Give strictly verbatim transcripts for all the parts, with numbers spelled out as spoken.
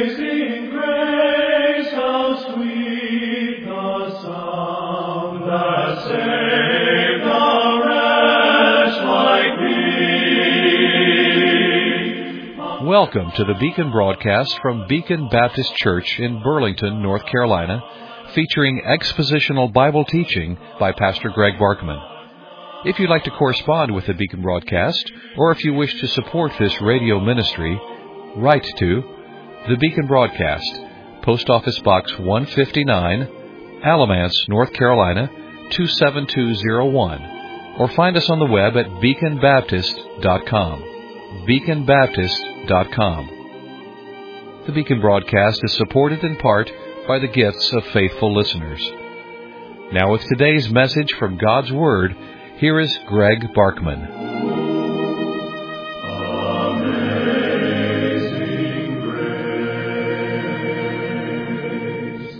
Amazing grace, how sweet the sound that saved a wretch like me. Welcome to the Beacon broadcast from Beacon Baptist Church in Burlington, North Carolina, featuring expositional Bible teaching by Pastor Greg Barkman. If you'd like to correspond with the Beacon broadcast, or if you wish to support this radio ministry, write to the Beacon Broadcast, Post Office Box one fifty-nine, Alamance, North Carolina, two seven two zero one, or find us on the web at beacon baptist dot com. beacon baptist dot com. The Beacon broadcast is supported in part by the gifts of faithful listeners. Now with today's message from God's Word, here is Greg Barkman. Amazing grace.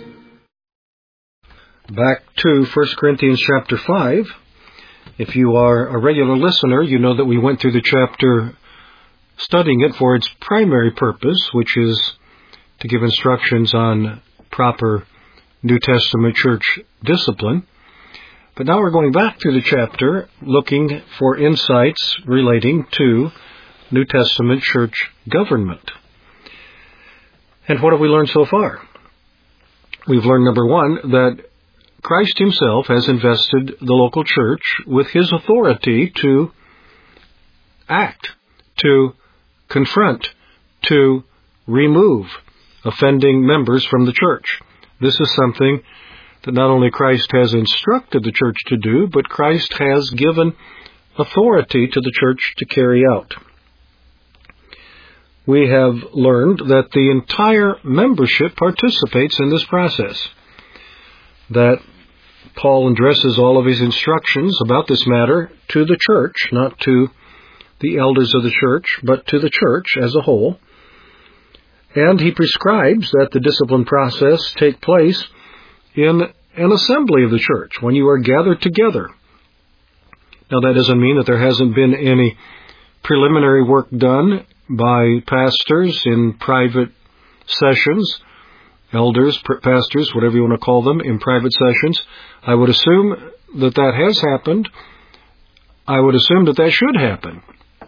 Back to First Corinthians chapter five. If you are a regular listener, you know that we went through the chapter studying it for its primary purpose, which is to give instructions on proper New Testament church discipline. But now we're going back through the chapter, looking for insights relating to New Testament church government. And what have we learned so far? We've learned, number one, that Christ himself has invested the local church with his authority to act, to confront, to remove offending members from the church. This is something that not only Christ has instructed the church to do, but Christ has given authority to the church to carry out. We have learned that the entire membership participates in this process, that Paul addresses all of his instructions about this matter to the church, not to the elders of the church, but to the church as a whole. And he prescribes that the discipline process take place in an assembly of the church, when you are gathered together. Now, that doesn't mean that there hasn't been any preliminary work done by pastors in private sessions, elders, pastors, whatever you want to call them, in private sessions. I would assume that that has happened. I would assume that that should happen.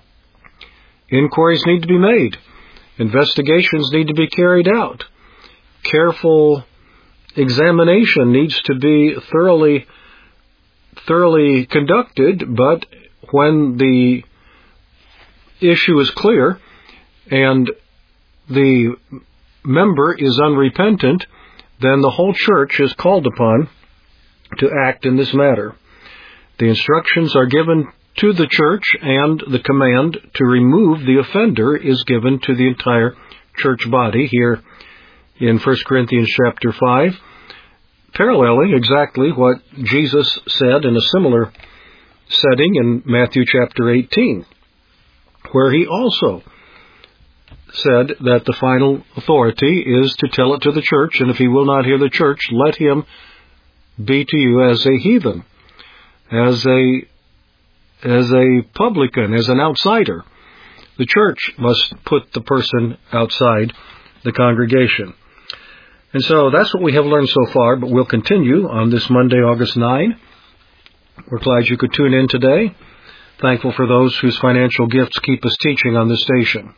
Inquiries need to be made. Investigations need to be carried out. Careful examination needs to be thoroughly, thoroughly conducted, but when the issue is clear and the member is unrepentant, then the whole church is called upon to act in this matter. The instructions are given to the church, and the command to remove the offender is given to the entire church body here in First Corinthians chapter five, paralleling exactly what Jesus said in a similar setting in Matthew chapter eighteen, where he also said that the final authority is to tell it to the church, and if he will not hear the church, let him be to you as a heathen, as a as a publican, as an outsider. The church must put the person outside the congregation. And so that's what we have learned so far, but we'll continue on this Monday, August ninth. We're glad you could tune in today. Thankful for those whose financial gifts keep us teaching on this station.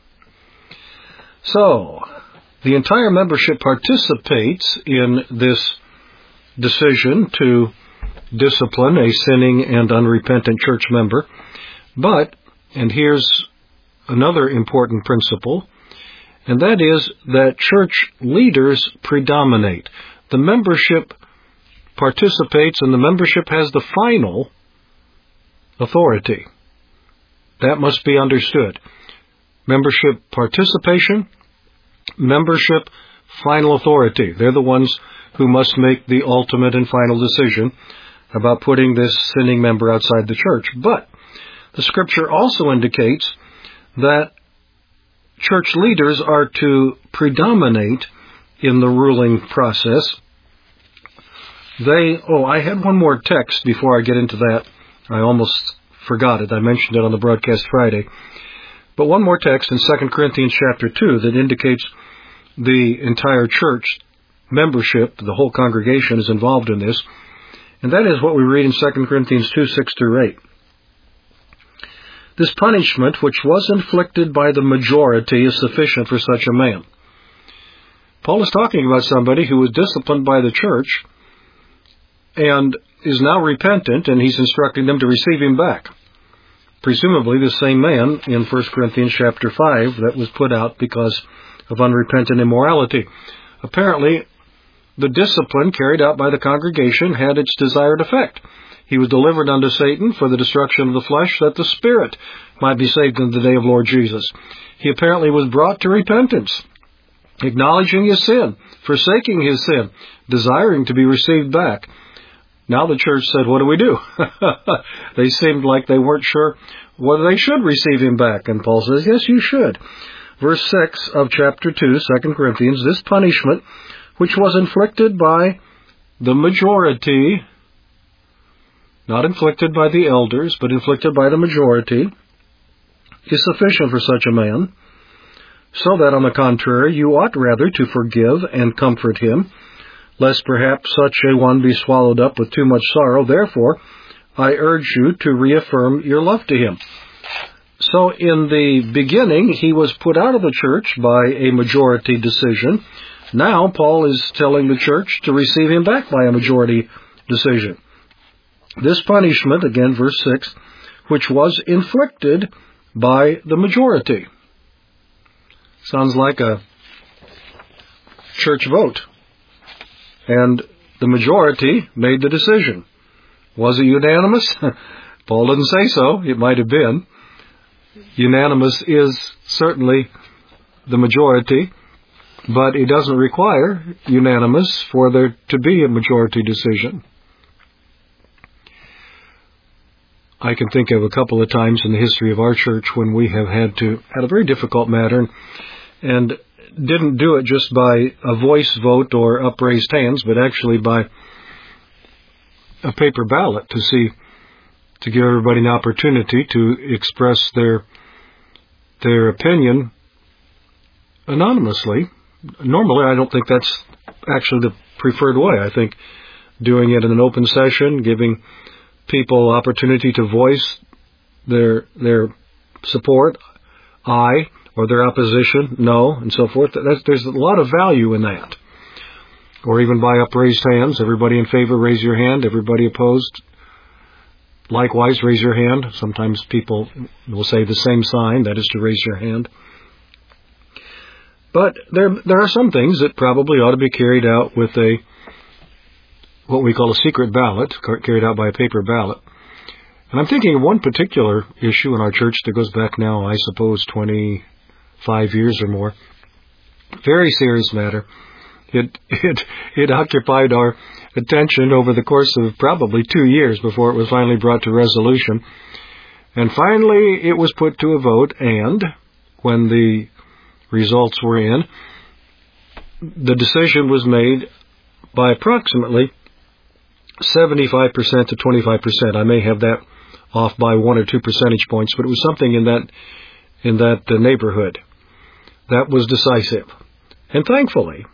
So, the entire membership participates in this decision to discipline a sinning and unrepentant church member. But, and here's another important principle, and that is that church leaders predominate. The membership participates, and the membership has the final authority. That must be understood. Membership participation, membership final authority. They're the ones who must make the ultimate and final decision about putting this sinning member outside the church. But the Scripture also indicates that church leaders are to predominate in the ruling process. They, oh, I had one more text before I get into that. I almost forgot it. I mentioned it on the broadcast Friday. But one more text in Second Corinthians chapter two that indicates the entire church membership, the whole congregation is involved in this. And that is what we read in Second Corinthians two, six through eight. This punishment, which was inflicted by the majority, is sufficient for such a man. Paul is talking about somebody who was disciplined by the church and is now repentant, and he's instructing them to receive him back. Presumably the same man in First Corinthians chapter five that was put out because of unrepentant immorality. Apparently, the discipline carried out by the congregation had its desired effect. He was delivered unto Satan for the destruction of the flesh, that the spirit might be saved in the day of Lord Jesus. He apparently was brought to repentance, acknowledging his sin, forsaking his sin, desiring to be received back. Now the church said, what do we do? They seemed like they weren't sure whether they should receive him back. And Paul says, yes, you should. Verse six of chapter two, Second Corinthians, this punishment, which was inflicted by the majority, not inflicted by the elders, but inflicted by the majority, is sufficient for such a man, so that, on the contrary, you ought rather to forgive and comfort him, lest perhaps such a one be swallowed up with too much sorrow. Therefore, I urge you to reaffirm your love to him. So in the beginning, he was put out of the church by a majority decision. Now, Paul is telling the church to receive him back by a majority decision. This punishment, again, verse six, which was inflicted by the majority. Sounds like a church vote. And the majority made the decision. Was it unanimous? Paul didn't say so. It might have been. Unanimous is certainly the majority, but it doesn't require unanimous for there to be a majority decision. I can think of a couple of times in the history of our church when we have had to, had a very difficult matter, and didn't do it just by a voice vote or upraised hands, but actually by a paper ballot to see, to give everybody an opportunity to express their their opinion anonymously. Normally, I don't think that's actually the preferred way. I think doing it in an open session, giving people opportunity to voice their their support, aye, or their opposition, no, and so forth. That's, there's a lot of value in that. Or even by upraised hands, everybody in favor, raise your hand. Everybody opposed, likewise, raise your hand. Sometimes people will say the same sign, that is to raise your hand. But there there are some things that probably ought to be carried out with a, what we call a secret ballot, carried out by a paper ballot. And I'm thinking of one particular issue in our church that goes back now, I suppose, twenty-five years or more. Very serious matter. It, it, it occupied our attention over the course of probably two years before it was finally brought to resolution. And finally, it was put to a vote, and when the results were in, the decision was made by approximately seventy-five percent to twenty-five percent. I may have that off by one or two percentage points, but it was something in that, in that uh, neighborhood. That was decisive. And thankfully,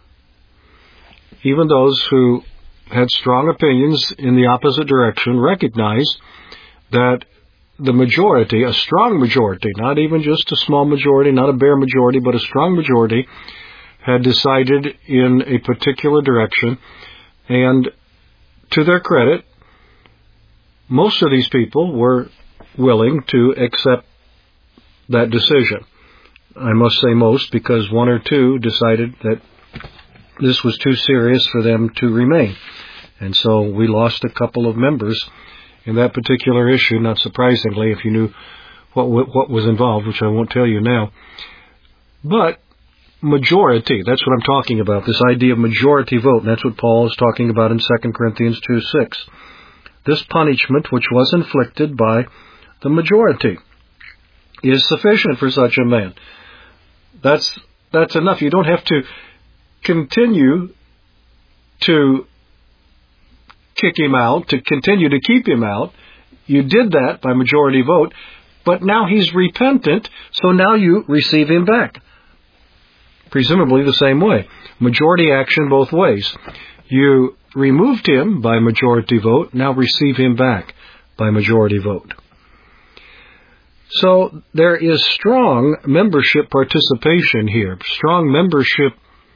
even those who had strong opinions in the opposite direction recognized that the majority, a strong majority, not even just a small majority, not a bare majority, but a strong majority, had decided in a particular direction. And to their credit, most of these people were willing to accept that decision. I must say most, because one or two decided that this was too serious for them to remain. And so we lost a couple of members in that particular issue, not surprisingly, if you knew what what was involved, which I won't tell you now. But majority, that's what I'm talking about, this idea of majority vote, and that's what Paul is talking about in Second Corinthians two six. This punishment, which was inflicted by the majority, is sufficient for such a man. That's that's enough. You don't have to continue to kick him out, to continue to keep him out. You did that by majority vote, but now he's repentant, so now you receive him back. presumably the same way. Majority action both ways. You removed him by majority vote, now receive him back by majority vote. So there is strong membership participation here, strong membership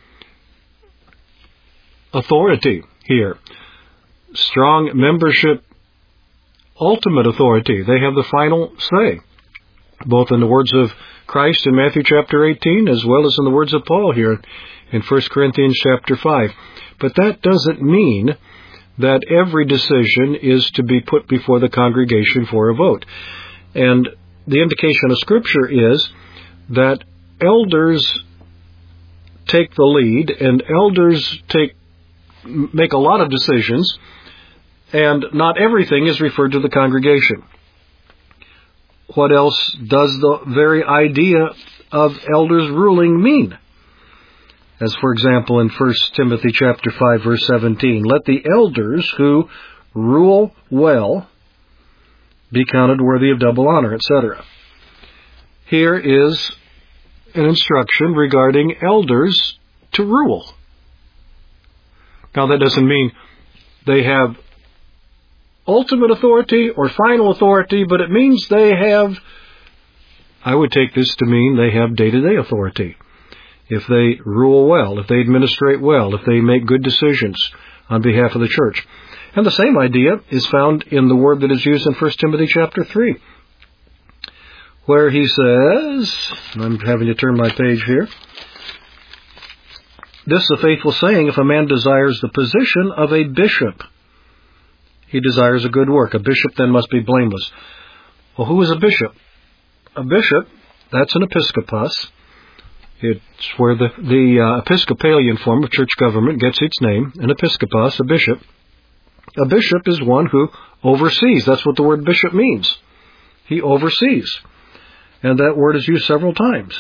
authority here, strong membership ultimate authority. They have the final say, both in the words of Christ in Matthew chapter eighteen, as well as in the words of Paul here in First Corinthians chapter five. But that doesn't mean that every decision is to be put before the congregation for a vote. And the indication of Scripture is that elders take the lead, and elders take make a lot of decisions, and not everything is referred to the congregation. What else does the very idea of elders ruling mean? As for example in First Timothy chapter five verse seventeen, let the elders who rule well be counted worthy of double honor, et cetera. Here is an instruction regarding elders to rule. Now that doesn't mean they have ultimate authority or final authority, but it means they have, I would take this to mean they have day-to-day authority. If they rule well, if they administrate well, if they make good decisions on behalf of the church. And the same idea is found in the word that is used in First Timothy chapter three, where he says, and I'm having to turn my page here, this is a faithful saying, if a man desires the position of a bishop, he desires a good work. A bishop then must be blameless. Well, who is a bishop? A bishop, that's an episkopos. It's where the, the uh, Episcopalian form of church government gets its name, an episkopos, a bishop. A bishop is one who oversees. That's what the word bishop means. He oversees. And that word is used several times.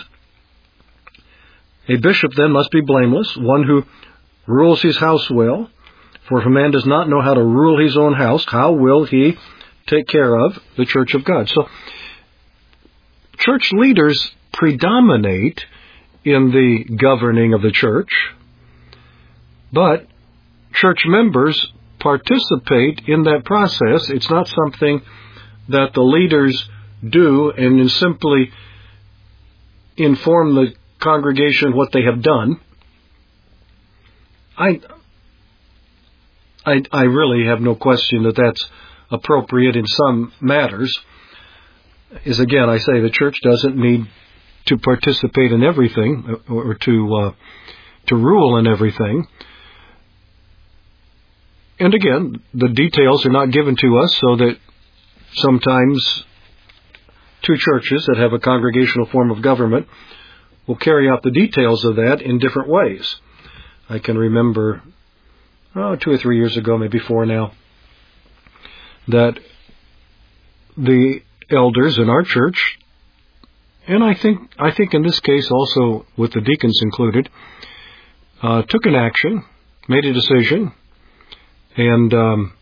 A bishop then must be blameless, one who rules his house well. For if a man does not know how to rule his own house, how will he take care of the church of God? So, church leaders predominate in the governing of the church, but church members participate in that process. It's not something that the leaders do and simply inform the congregation what they have done. I, I, I really have no question that that's appropriate in some matters. Is again, I say the church doesn't need to participate in everything or to uh, to rule in everything. And again, the details are not given to us, so that sometimes two churches that have a congregational form of government will carry out the details of that in different ways. I can remember oh, two or three years ago, maybe four now, that the elders in our church, and I think I think in this case also with the deacons included, uh, took an action, made a decision, and um,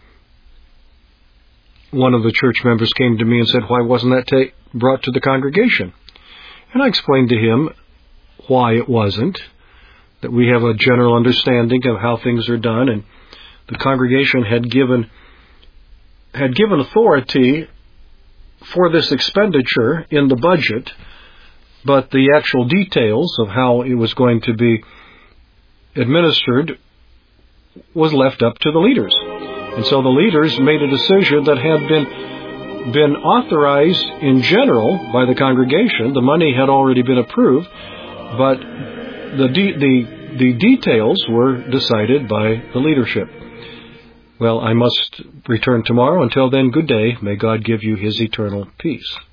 one of the church members came to me and said, why wasn't that ta- brought to the congregation? And I explained to him why it wasn't, that we have a general understanding of how things are done, and the congregation had given had given authority for this expenditure in the budget, but the actual details of how it was going to be administered was left up to the leaders. And so the leaders made a decision that had been been authorized in general by the congregation. The money had already been approved, but the de- the the details were decided by the leadership. Well, I must return tomorrow. Until then, good day. May God give you His eternal peace.